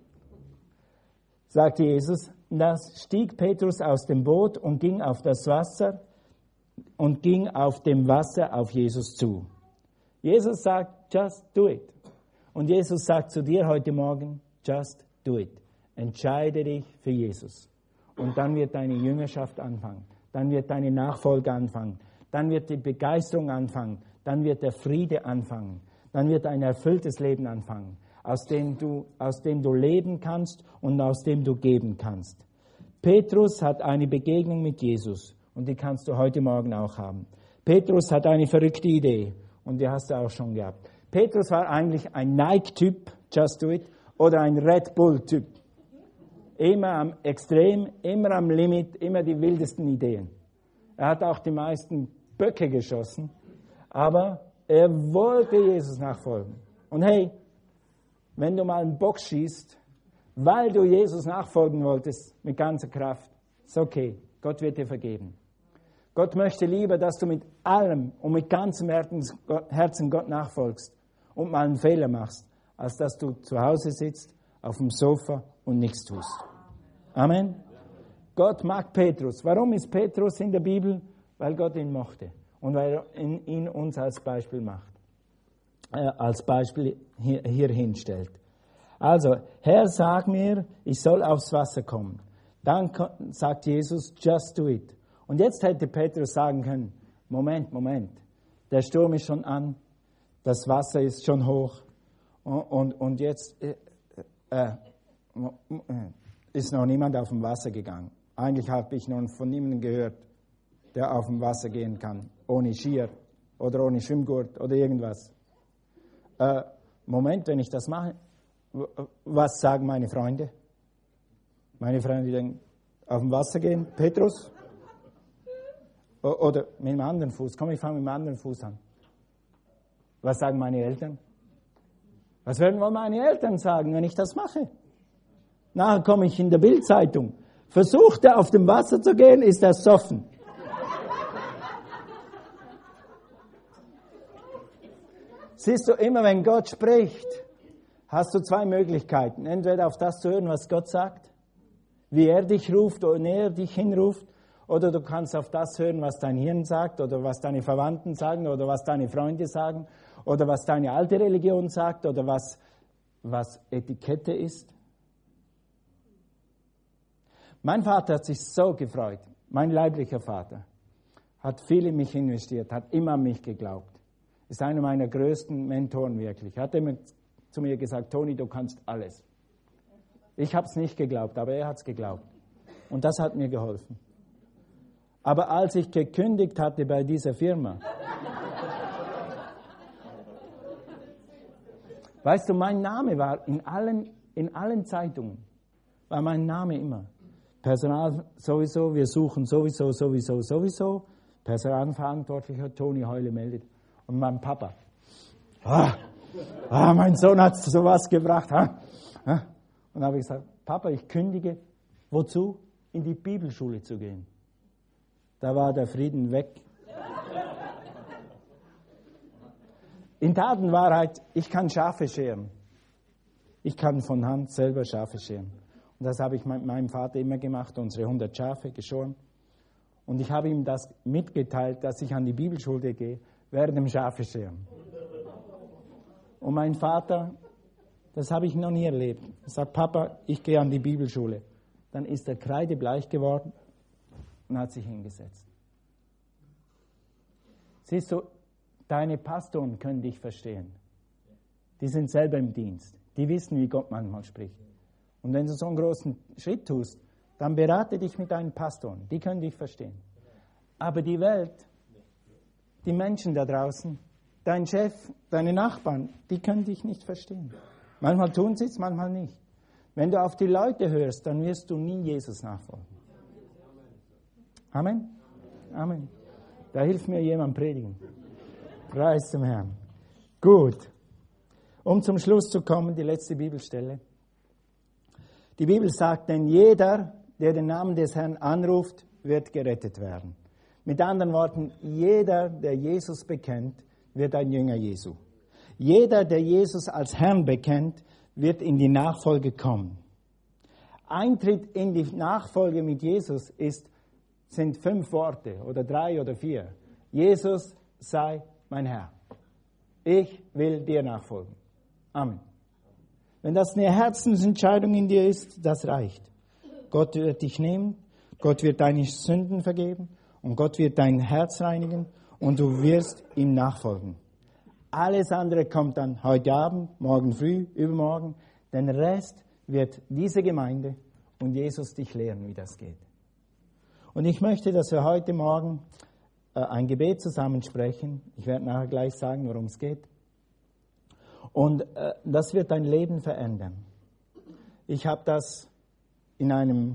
sagte Jesus. Da stieg Petrus aus dem Boot und ging auf das Wasser und ging auf dem Wasser auf Jesus zu. Jesus sagt, just do it. Und Jesus sagt zu dir heute Morgen, just do it. Entscheide dich für Jesus. Und dann wird deine Jüngerschaft anfangen. Dann wird deine Nachfolge anfangen. Dann wird die Begeisterung anfangen. Dann wird der Friede anfangen. Dann wird ein erfülltes Leben anfangen, aus dem du leben kannst und aus dem du geben kannst. Petrus hat eine Begegnung mit Jesus und die kannst du heute Morgen auch haben. Petrus hat eine verrückte Idee und die hast du auch schon gehabt. Petrus war eigentlich ein Nike-Typ, just do it, oder ein Red Bull-Typ. Immer am Extrem, immer am Limit, immer die wildesten Ideen. Er hat auch die meisten Böcke geschossen, aber er wollte Jesus nachfolgen. Und hey, wenn du mal einen Bock schießt, weil du Jesus nachfolgen wolltest mit ganzer Kraft, ist okay. Gott wird dir vergeben. Gott möchte lieber, dass du mit allem und mit ganzem Herzen Gott nachfolgst und mal einen Fehler machst, als dass du zu Hause sitzt, auf dem Sofa und nichts tust. Amen. Gott mag Petrus. Warum ist Petrus in der Bibel? Weil Gott ihn mochte und weil er ihn uns als Beispiel macht, als Beispiel hier hinstellt. Also, Herr, sag mir, ich soll aufs Wasser kommen. Dann sagt Jesus, just do it. Und jetzt hätte Petrus sagen können, Moment, der Sturm ist schon an, das Wasser ist schon hoch und jetzt ist noch niemand auf dem Wasser gegangen. Eigentlich habe ich noch von niemandem gehört, der auf dem Wasser gehen kann, ohne Skier oder ohne Schwimmgurt oder irgendwas. Moment, wenn ich das mache, was sagen meine Freunde? Meine Freunde denken, auf dem Wasser gehen, Petrus? Oder mit dem anderen Fuß. Komm, ich fange mit dem anderen Fuß an. Was sagen meine Eltern? Was werden wohl meine Eltern sagen, wenn ich das mache? Nachher komme ich in der Bild-Zeitung. Versucht er auf dem Wasser zu gehen, ist er ersoffen. Siehst du, immer wenn Gott spricht, hast du zwei Möglichkeiten. Entweder auf das zu hören, was Gott sagt, wie er dich ruft oder er dich hinruft, oder du kannst auf das hören, was dein Hirn sagt, oder was deine Verwandten sagen, oder was deine Freunde sagen, oder was deine alte Religion sagt, oder was Etikette ist. Mein Vater hat sich so gefreut, mein leiblicher Vater, hat viel in mich investiert, hat immer an mich geglaubt. Ist einer meiner größten Mentoren wirklich. Er hat immer zu mir gesagt, Toni, du kannst alles. Ich habe es nicht geglaubt, aber er hat es geglaubt. Und das hat mir geholfen. Aber als ich gekündigt hatte bei dieser Firma, weißt du, mein Name war in allen Zeitungen, war mein Name immer. Personal sowieso, wir suchen sowieso. Personalverantwortlicher Toni Heule meldet. Und mein Papa. Mein Sohn hat sowas gebracht. Und dann habe ich gesagt, Papa, ich kündige. Wozu? In die Bibelschule zu gehen. Da war der Frieden weg. In Tatenwahrheit, ich kann Schafe scheren. Ich kann von Hand selber Schafe scheren. Und das habe ich mit meinem Vater immer gemacht, unsere 100 Schafe geschoren. Und ich habe ihm das mitgeteilt, dass ich an die Bibelschule gehe, während dem Schafe scheren. Und mein Vater, das habe ich noch nie erlebt, sagt, Papa, ich gehe an die Bibelschule. Dann ist er kreidebleich geworden und hat sich hingesetzt. Siehst du, deine Pastoren können dich verstehen. Die sind selber im Dienst. Die wissen, wie Gott manchmal spricht. Und wenn du so einen großen Schritt tust, dann berate dich mit deinen Pastoren. Die können dich verstehen. Aber die Welt, die Menschen da draußen, dein Chef, deine Nachbarn, die können dich nicht verstehen. Manchmal tun sie es, manchmal nicht. Wenn du auf die Leute hörst, dann wirst du nie Jesus nachfolgen. Amen? Amen. Da hilft mir jemand predigen. Preis dem Herrn. Gut. Um zum Schluss zu kommen, die letzte Bibelstelle. Die Bibel sagt, denn jeder, der den Namen des Herrn anruft, wird gerettet werden. Mit anderen Worten, jeder, der Jesus bekennt, wird ein Jünger Jesu. Jeder, der Jesus als Herrn bekennt, wird in die Nachfolge kommen. Eintritt in die Nachfolge mit Jesus sind 5 Worte oder 3 oder 4. Jesus sei mein Herr. Ich will dir nachfolgen. Amen. Wenn das eine Herzensentscheidung in dir ist, das reicht. Gott wird dich nehmen, Gott wird deine Sünden vergeben und Gott wird dein Herz reinigen und du wirst ihm nachfolgen. Alles andere kommt dann heute Abend, morgen früh, übermorgen. Den Rest wird diese Gemeinde und Jesus dich lehren, wie das geht. Und ich möchte, dass wir heute Morgen ein Gebet zusammen sprechen. Ich werde nachher gleich sagen, worum es geht. Und das wird dein Leben verändern. Ich habe das in einem,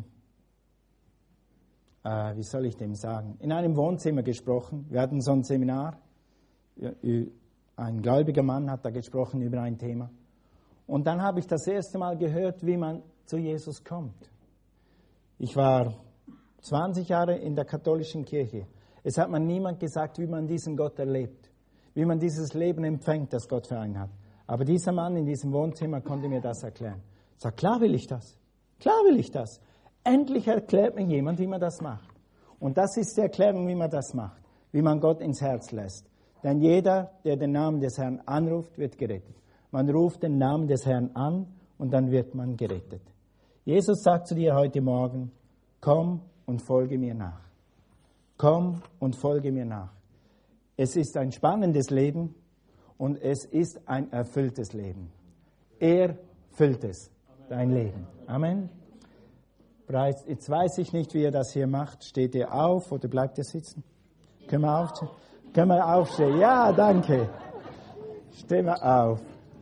wie soll ich dem sagen, in einem Wohnzimmer gesprochen. Wir hatten so ein Seminar. Ein gläubiger Mann hat da gesprochen über ein Thema. Und dann habe ich das erste Mal gehört, wie man zu Jesus kommt. Ich war 20 Jahre in der katholischen Kirche. Es hat mir niemand gesagt, wie man diesen Gott erlebt, wie man dieses Leben empfängt, das Gott für einen hat. Aber dieser Mann in diesem Wohnzimmer konnte mir das erklären. Ich sage, klar will ich das. Klar will ich das. Endlich erklärt mir jemand, wie man das macht. Und das ist die Erklärung, wie man das macht, wie man Gott ins Herz lässt. Denn jeder, der den Namen des Herrn anruft, wird gerettet. Man ruft den Namen des Herrn an und dann wird man gerettet. Jesus sagt zu dir heute Morgen, komm und folge mir nach. Komm und folge mir nach. Es ist ein spannendes Leben und es ist ein erfülltes Leben. Er füllt es, dein Leben. Amen. Jetzt weiß ich nicht, wie ihr das hier macht. Steht ihr auf oder bleibt ihr sitzen? Können wir aufstehen? Können wir aufstehen? Ja, danke. Stehen wir auf.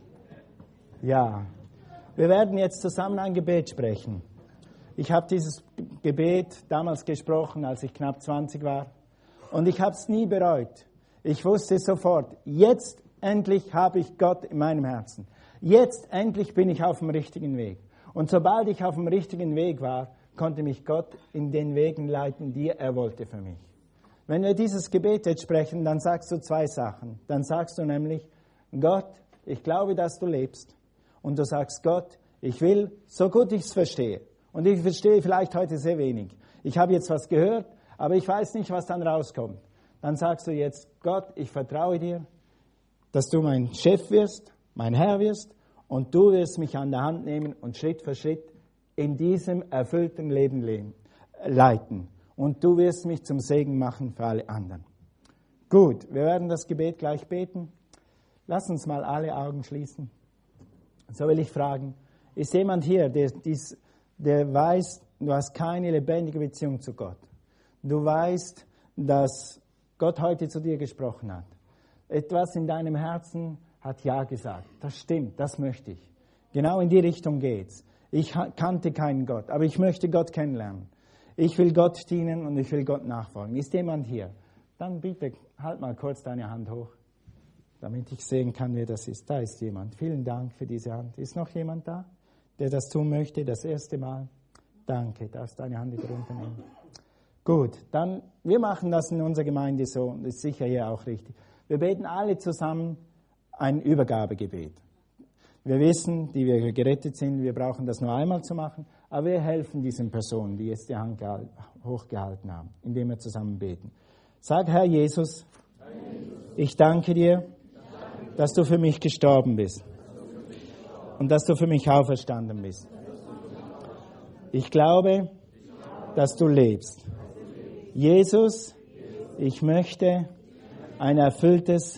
Ja. Wir werden jetzt zusammen ein Gebet sprechen. Ich habe dieses Gebet damals gesprochen, als ich knapp 20 war. Und ich habe es nie bereut. Ich wusste sofort, jetzt endlich habe ich Gott in meinem Herzen. Jetzt endlich bin ich auf dem richtigen Weg. Und sobald ich auf dem richtigen Weg war, konnte mich Gott in den Wegen leiten, die er wollte für mich. Wenn wir dieses Gebet jetzt sprechen, dann sagst du 2 Sachen. Dann sagst du nämlich, Gott, ich glaube, dass du lebst. Und du sagst, Gott, ich will, so gut ich es verstehe. Und ich verstehe vielleicht heute sehr wenig. Ich habe jetzt was gehört, aber ich weiß nicht, was dann rauskommt. Dann sagst du jetzt, Gott, ich vertraue dir, dass du mein Chef wirst, mein Herr wirst und du wirst mich an der Hand nehmen und Schritt für Schritt in diesem erfüllten Leben leiten. Und du wirst mich zum Segen machen für alle anderen. Gut, wir werden das Gebet gleich beten. Lass uns mal alle Augen schließen. So will ich fragen, ist jemand hier, der weiß, du hast keine lebendige Beziehung zu Gott. Du weißt, dass Gott heute zu dir gesprochen hat. Etwas in deinem Herzen hat Ja gesagt. Das stimmt, das möchte ich. Genau in die Richtung geht's. Ich kannte keinen Gott, aber ich möchte Gott kennenlernen. Ich will Gott dienen und ich will Gott nachfolgen. Ist jemand hier? Dann bitte halt mal kurz deine Hand hoch, damit ich sehen kann, wer das ist. Da ist jemand. Vielen Dank für diese Hand. Ist noch jemand da, der das tun möchte, das erste Mal? Danke, darfst deine Hand wieder runternehmen. Gut, dann, wir machen das in unserer Gemeinde so, und das ist sicher hier auch richtig. Wir beten alle zusammen ein Übergabegebet. Wir wissen, die wir gerettet sind, wir brauchen das nur einmal zu machen, aber wir helfen diesen Personen, die jetzt die Hand hochgehalten haben, indem wir zusammen beten. Sag, Herr Jesus, ich danke dir, dass du für mich gestorben bist und dass du für mich auferstanden bist. Ich glaube, dass du lebst. Jesus, ich möchte ein erfülltes,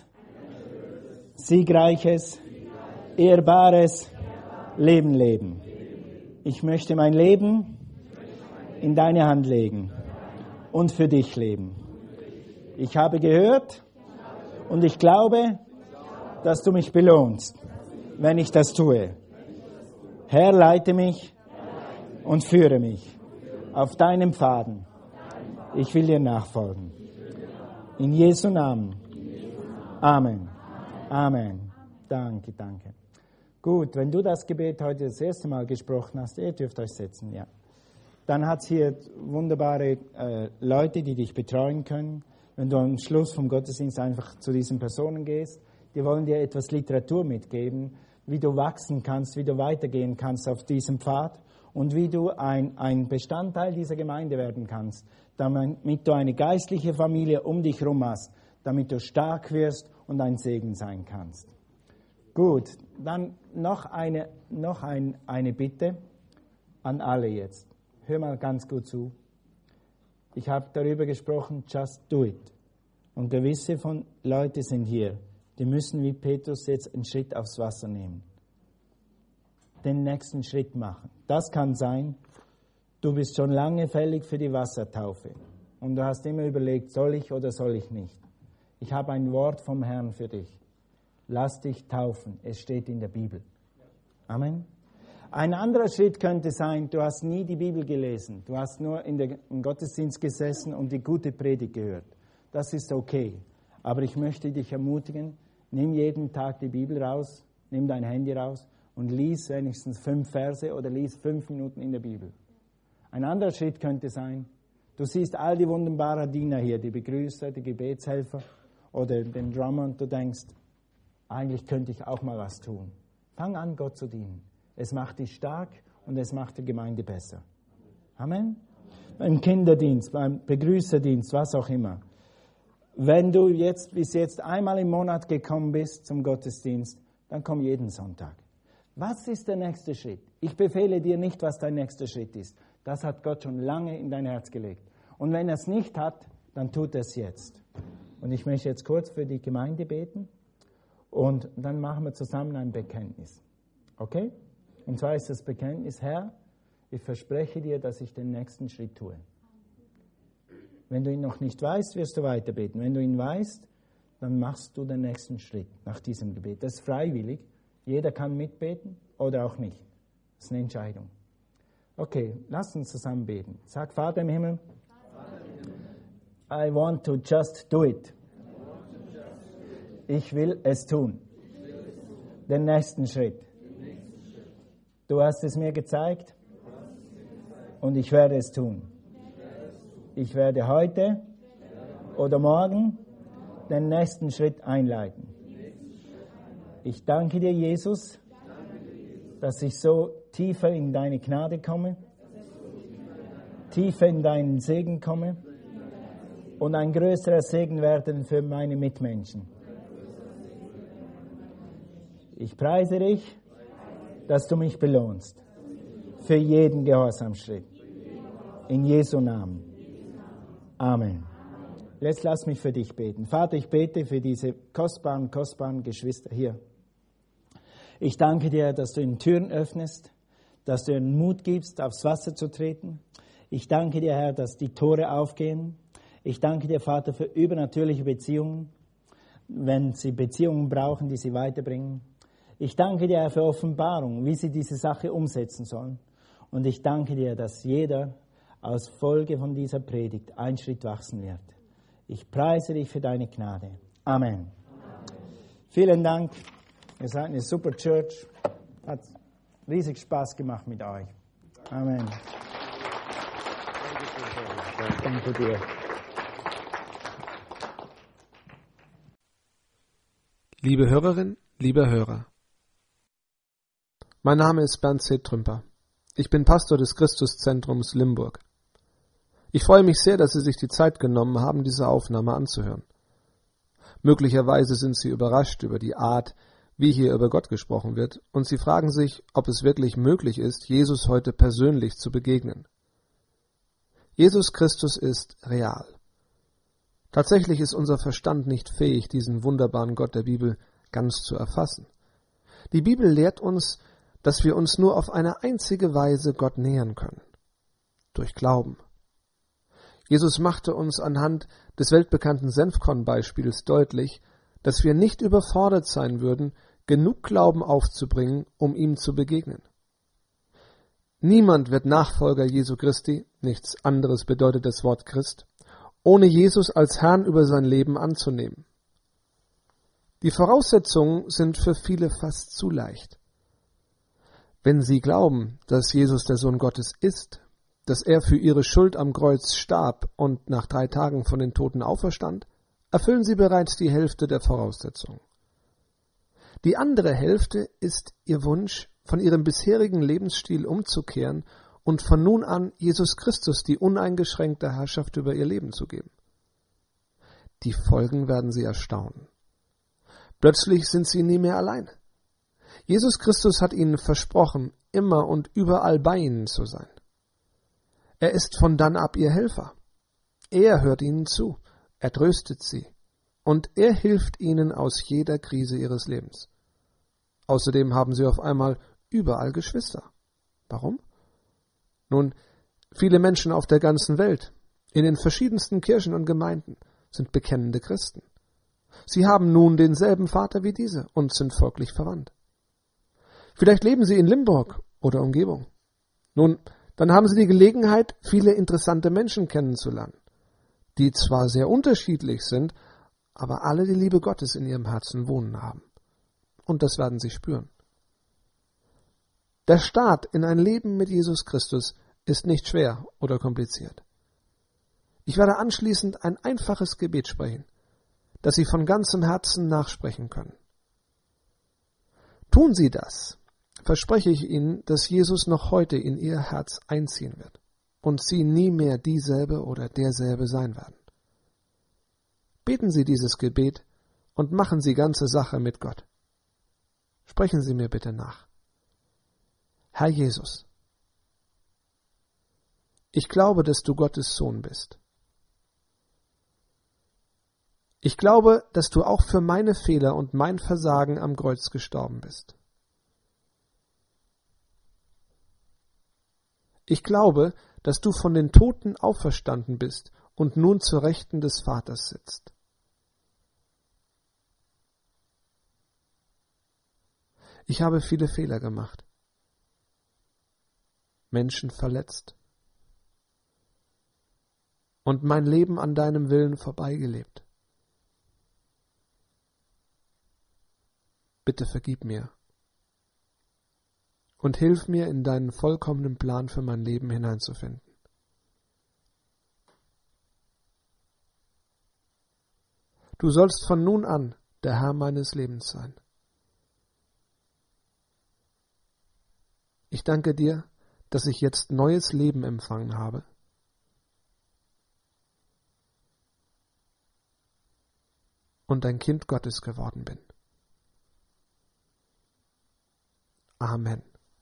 siegreiches, ehrbares Leben leben. Ich möchte mein Leben in deine Hand legen und für dich leben. Ich habe gehört und ich glaube, dass du mich belohnst, wenn ich das tue. Herr, leite mich und führe mich auf deinem Pfaden. Ich will dir nachfolgen. In Jesu Namen. Amen. Amen. Danke, danke. Gut, wenn du das Gebet heute das erste Mal gesprochen hast, ihr dürft euch setzen, ja. Dann hat es hier wunderbare Leute, die dich betreuen können. Wenn du am Schluss vom Gottesdienst einfach zu diesen Personen gehst, die wollen dir etwas Literatur mitgeben, wie du wachsen kannst, wie du weitergehen kannst auf diesem Pfad und wie du ein Bestandteil dieser Gemeinde werden kannst, damit du eine geistliche Familie um dich herum hast, damit du stark wirst und ein Segen sein kannst. Gut, dann noch eine Bitte an alle jetzt. Hör mal ganz gut zu. Ich habe darüber gesprochen, just do it. Und gewisse von Leute sind hier, die müssen wie Petrus jetzt einen Schritt aufs Wasser nehmen. Den nächsten Schritt machen. Das kann sein, du bist schon lange fällig für die Wassertaufe. Und du hast immer überlegt, soll ich oder soll ich nicht. Ich habe ein Wort vom Herrn für dich. Lass dich taufen. Es steht in der Bibel. Amen. Ein anderer Schritt könnte sein, du hast nie die Bibel gelesen. Du hast nur im Gottesdienst gesessen und die gute Predigt gehört. Das ist okay. Aber ich möchte dich ermutigen, nimm jeden Tag die Bibel raus, nimm dein Handy raus und lies wenigstens 5 Verse oder lies 5 Minuten in der Bibel. Ein anderer Schritt könnte sein, Du siehst all die wunderbaren Diener hier, die Begrüßer, die Gebetshelfer oder den Drummer und du denkst, eigentlich könnte ich auch mal was tun. Fang an, Gott zu dienen. Es macht dich stark und es macht die Gemeinde besser. Amen. Beim Kinderdienst, beim Begrüßerdienst, was auch immer. Wenn du bis jetzt einmal im Monat gekommen bist zum Gottesdienst, dann komm jeden Sonntag. Was ist der nächste Schritt? Ich befehle dir nicht, was dein nächster Schritt ist. Das hat Gott schon lange in dein Herz gelegt. Und wenn er es nicht hat, dann tut er es jetzt. Und ich möchte jetzt kurz für die Gemeinde beten und dann machen wir zusammen ein Bekenntnis. Okay? Und zwar ist das Bekenntnis, Herr, ich verspreche dir, dass ich den nächsten Schritt tue. Wenn du ihn noch nicht weißt, wirst du weiter beten. Wenn du ihn weißt, dann machst du den nächsten Schritt nach diesem Gebet. Das ist freiwillig. Jeder kann mitbeten oder auch nicht. Das ist eine Entscheidung. Okay, lass uns zusammen beten. Sag, Vater im Himmel, I want to just do it. Ich will es tun. Den nächsten Schritt. Du hast es mir gezeigt und ich werde es tun. Ich werde heute oder morgen den nächsten Schritt einleiten. Ich danke dir, Jesus, dass ich so tiefer in deine Gnade komme, tiefer in deinen Segen komme und ein größerer Segen werden für meine Mitmenschen. Ich preise dich, dass du mich belohnst für jeden Gehorsamschritt. In Jesu Namen. Amen. Jetzt lass mich für dich beten. Vater, ich bete für diese kostbaren Geschwister hier. Ich danke dir, dass du ihnen Türen öffnest, dass du ihnen Mut gibst, aufs Wasser zu treten. Ich danke dir, Herr, dass die Tore aufgehen. Ich danke dir, Vater, für übernatürliche Beziehungen, wenn sie Beziehungen brauchen, die sie weiterbringen. Ich danke dir, Herr, für Offenbarung, wie sie diese Sache umsetzen sollen. Und ich danke dir, dass jeder aus Folge von dieser Predigt einen Schritt wachsen wird. Ich preise dich für deine Gnade. Amen. Amen. Vielen Dank. Ihr seid eine super Church. Hat riesig Spaß gemacht mit euch. Amen. Danke dir. Liebe Hörerin, lieber Hörer. Mein Name ist Bernd C. Trümper. Ich bin Pastor des Christuszentrums Limburg. Ich freue mich sehr, dass Sie sich die Zeit genommen haben, diese Aufnahme anzuhören. Möglicherweise sind Sie überrascht über die Art, wie hier über Gott gesprochen wird, und Sie fragen sich, ob es wirklich möglich ist, Jesus heute persönlich zu begegnen. Jesus Christus ist real. Tatsächlich ist unser Verstand nicht fähig, diesen wunderbaren Gott der Bibel ganz zu erfassen. Die Bibel lehrt uns, dass wir uns nur auf eine einzige Weise Gott nähern können: durch Glauben. Jesus machte uns anhand des weltbekannten Senfkorn-Beispiels deutlich, dass wir nicht überfordert sein würden, genug Glauben aufzubringen, um ihm zu begegnen. Niemand wird Nachfolger Jesu Christi, nichts anderes bedeutet das Wort Christ, ohne Jesus als Herrn über sein Leben anzunehmen. Die Voraussetzungen sind für viele fast zu leicht. Wenn sie glauben, dass Jesus der Sohn Gottes ist, dass er für ihre Schuld am Kreuz starb und nach 3 Tagen von den Toten auferstand, erfüllen sie bereits die Hälfte der Voraussetzungen. Die andere Hälfte ist ihr Wunsch, von ihrem bisherigen Lebensstil umzukehren und von nun an Jesus Christus die uneingeschränkte Herrschaft über ihr Leben zu geben. Die Folgen werden sie erstaunen. Plötzlich sind sie nie mehr allein. Jesus Christus hat ihnen versprochen, immer und überall bei ihnen zu sein. Er ist von dann ab ihr Helfer. Er hört ihnen zu, er tröstet sie und er hilft ihnen aus jeder Krise ihres Lebens. Außerdem haben sie auf einmal überall Geschwister. Warum? Nun, viele Menschen auf der ganzen Welt, in den verschiedensten Kirchen und Gemeinden, sind bekennende Christen. Sie haben nun denselben Vater wie diese und sind folglich verwandt. Vielleicht leben sie in Limburg oder Umgebung. Nun, dann haben sie die Gelegenheit, viele interessante Menschen kennenzulernen, die zwar sehr unterschiedlich sind, aber alle die Liebe Gottes in ihrem Herzen wohnen haben. Und das werden sie spüren. Der Start in ein Leben mit Jesus Christus ist nicht schwer oder kompliziert. Ich werde anschließend ein einfaches Gebet sprechen, das Sie von ganzem Herzen nachsprechen können. Tun Sie das, verspreche ich Ihnen, dass Jesus noch heute in Ihr Herz einziehen wird und Sie nie mehr dieselbe oder derselbe sein werden. Beten Sie dieses Gebet und machen Sie ganze Sache mit Gott. Sprechen Sie mir bitte nach. Herr Jesus, ich glaube, dass du Gottes Sohn bist. Ich glaube, dass du auch für meine Fehler und mein Versagen am Kreuz gestorben bist. Ich glaube, dass du von den Toten auferstanden bist und nun zur Rechten des Vaters sitzt. Ich habe viele Fehler gemacht, Menschen verletzt und mein Leben an deinem Willen vorbeigelebt. Bitte vergib mir und hilf mir, in deinen vollkommenen Plan für mein Leben hineinzufinden. Du sollst von nun an der Herr meines Lebens sein. Ich danke dir, dass ich jetzt neues Leben empfangen habe. Und ein Kind Gottes geworden bin. Amen.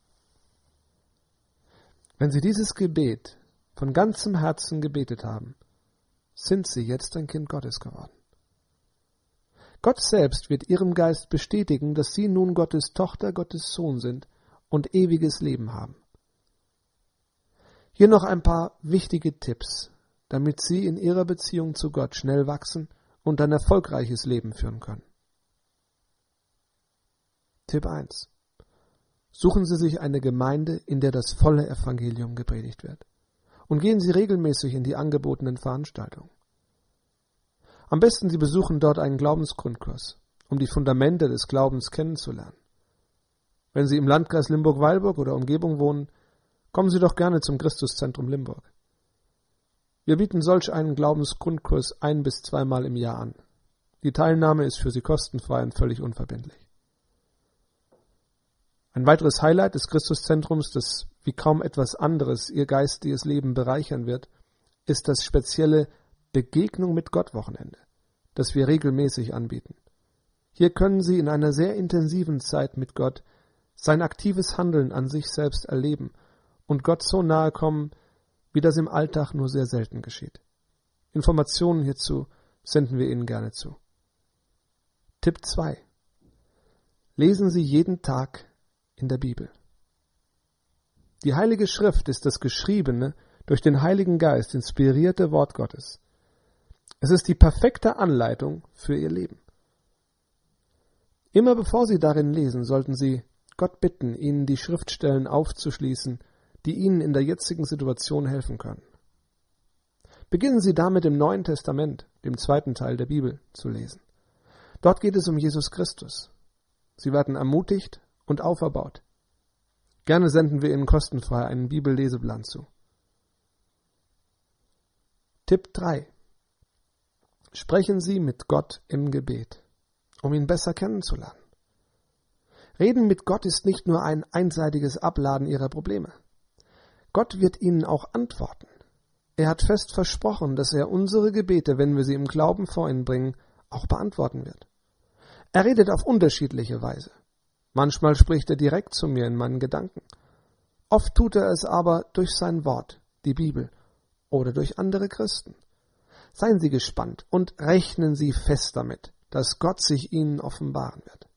Wenn Sie dieses Gebet von ganzem Herzen gebetet haben, sind Sie jetzt ein Kind Gottes geworden. Gott selbst wird Ihrem Geist bestätigen, dass Sie nun Gottes Tochter, Gottes Sohn sind und ewiges Leben haben. Hier noch ein paar wichtige Tipps, damit Sie in Ihrer Beziehung zu Gott schnell wachsen und ein erfolgreiches Leben führen können. Tipp 1. Suchen Sie sich eine Gemeinde, in der das volle Evangelium gepredigt wird. Und gehen Sie regelmäßig in die angebotenen Veranstaltungen. Am besten Sie besuchen dort einen Glaubensgrundkurs, um die Fundamente des Glaubens kennenzulernen. Wenn Sie im Landkreis Limburg-Weilburg oder Umgebung wohnen, kommen Sie doch gerne zum Christuszentrum Limburg. Wir bieten solch einen Glaubensgrundkurs 1- bis 2-mal im Jahr an. Die Teilnahme ist für Sie kostenfrei und völlig unverbindlich. Ein weiteres Highlight des Christuszentrums, das wie kaum etwas anderes Ihr geistiges Leben bereichern wird, ist das spezielle Begegnung mit Gott Wochenende, das wir regelmäßig anbieten. Hier können Sie in einer sehr intensiven Zeit mit Gott sein aktives Handeln an sich selbst erleben und Gott so nahe kommen, wie das im Alltag nur sehr selten geschieht. Informationen hierzu senden wir Ihnen gerne zu. Tipp 2. Lesen Sie jeden Tag in der Bibel. Die Heilige Schrift ist das geschriebene, durch den Heiligen Geist inspirierte Wort Gottes. Es ist die perfekte Anleitung für Ihr Leben. Immer bevor Sie darin lesen, sollten Sie Gott bitten, Ihnen die Schriftstellen aufzuschließen, die Ihnen in der jetzigen Situation helfen können. Beginnen Sie damit im Neuen Testament, dem 2. Teil der Bibel, zu lesen. Dort geht es um Jesus Christus. Sie werden ermutigt und auferbaut. Gerne senden wir Ihnen kostenfrei einen Bibelleseplan zu. Tipp 3. Sprechen Sie mit Gott im Gebet, um ihn besser kennenzulernen. Reden mit Gott ist nicht nur ein einseitiges Abladen Ihrer Probleme. Gott wird Ihnen auch antworten. Er hat fest versprochen, dass er unsere Gebete, wenn wir sie im Glauben vor ihn bringen, auch beantworten wird. Er redet auf unterschiedliche Weise. Manchmal spricht er direkt zu mir in meinen Gedanken. Oft tut er es aber durch sein Wort, die Bibel, oder durch andere Christen. Seien Sie gespannt und rechnen Sie fest damit, dass Gott sich Ihnen offenbaren wird.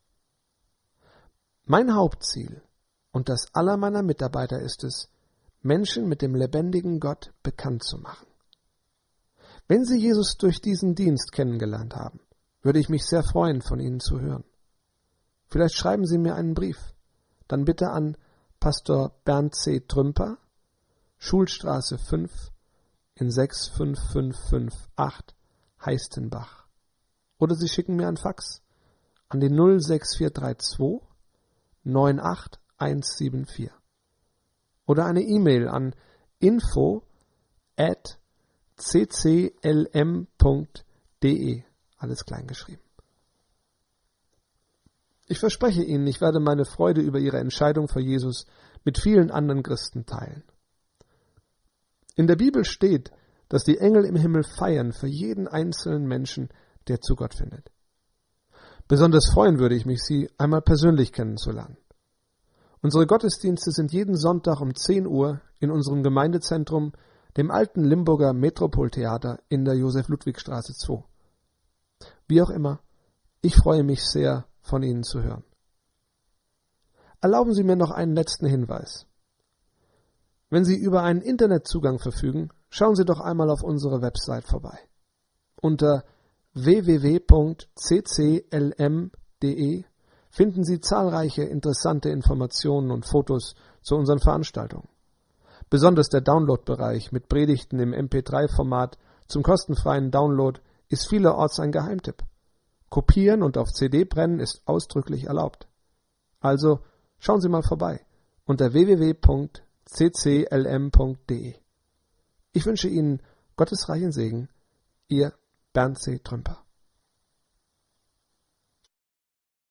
Mein Hauptziel und das aller meiner Mitarbeiter ist es, Menschen mit dem lebendigen Gott bekannt zu machen. Wenn Sie Jesus durch diesen Dienst kennengelernt haben, würde ich mich sehr freuen, von Ihnen zu hören. Vielleicht schreiben Sie mir einen Brief, dann bitte an Pastor Bernd C. Trümper, Schulstraße 5 in 65558 Heistenbach. Oder Sie schicken mir ein Fax an die 06432 98174. Oder eine E-Mail an info@cccm-limbach.de. www.cclm.de, alles klein geschrieben. Ich verspreche Ihnen, ich werde meine Freude über Ihre Entscheidung für Jesus mit vielen anderen Christen teilen. In der Bibel steht, dass die Engel im Himmel feiern für jeden einzelnen Menschen, der zu Gott findet. Besonders freuen würde ich mich, Sie einmal persönlich kennenzulernen. Unsere Gottesdienste sind jeden Sonntag um 10 Uhr in unserem Gemeindezentrum, dem alten Limburger Metropoltheater in der Josef-Ludwig-Straße 2. Wie auch immer, ich freue mich sehr, von Ihnen zu hören. Erlauben Sie mir noch einen letzten Hinweis. Wenn Sie über einen Internetzugang verfügen, schauen Sie doch einmal auf unsere Website vorbei. Unter www.cclm.de finden Sie zahlreiche interessante Informationen und Fotos zu unseren Veranstaltungen. Besonders der Download-Bereich mit Predigten im MP3-Format zum kostenfreien Download ist vielerorts ein Geheimtipp. Kopieren und auf CD brennen ist ausdrücklich erlaubt. Also schauen Sie mal vorbei unter www.cclm.de. Ich wünsche Ihnen Gottes reichen Segen, Ihr Bernd C. Trümper.